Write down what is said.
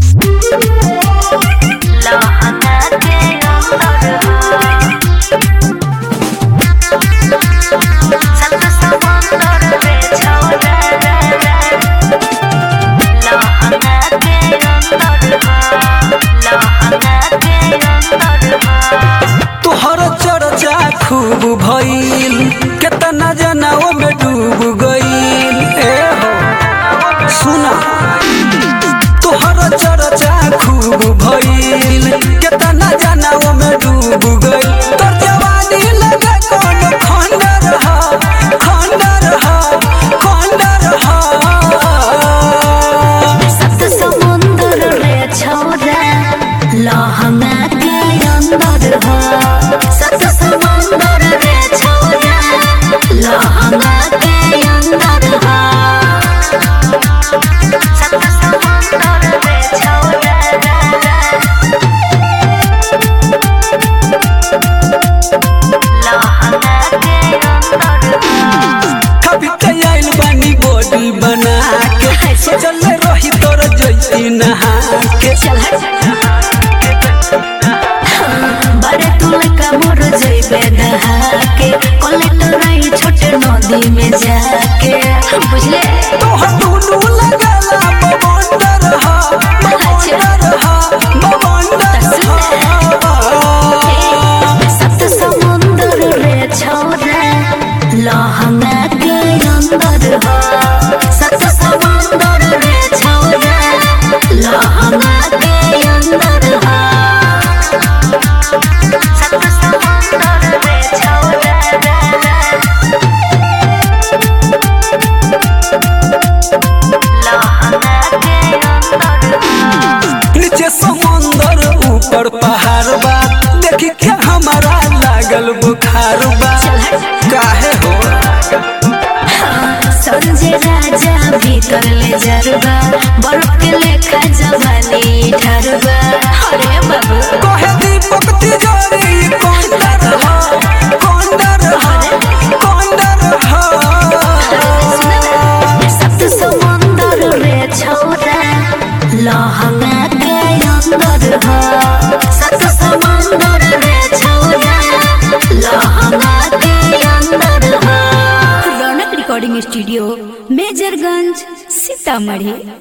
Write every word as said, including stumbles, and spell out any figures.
खूब भइल केतना जनाओ में डूब गइल। ए हो सुना तोहर चर्चा खूब भइल केतना जनाओ में डूब गइल। तोर जवानी लगे कौन खंडर हा खंडर हा खंडर हा। सत समुंदर रे छोरा लहंगा के अंदर हा। सत समुंदर रे छोरा लहंगा के अंदर हा। सत समुंदर रे छोरा लहंगा के अंदर हा। कभी आइल बानी बॉडी बना के चल रही तोर जैती नहा के। बड़े तुल का मोर जइबे नहा के कलेक्टर रही छोटे नदी में जाके बुझले। तोहर दुनू लगला बवंडर हा बवंडर हा बवंडर हा। सत समुंदर रे छोरा लहंगा के अंदर हा। सत समुंदर रे छोरा लहंगा के अंदर हा। सत समुंदर रे छोरा लहंगा के अंदर हा। नीचे समुंदर ऊपर पहाड़ बा देखी के हमारा लागल बुखार बा। काहे हो संजय राजा भीतर ले जरबा बर्फ के लेखा जवानी ठरबा। अरे बाबू कहे दीपक तिजोरी कौंडर हा कौंडर हा कौंडर हा। सत समुंदर रे छोरा लहंगा के अंदर हा। सत समुंदर रे छोरा लहंगा के अंदर हा। Raunak recording studio Majorganj Sitamarhi.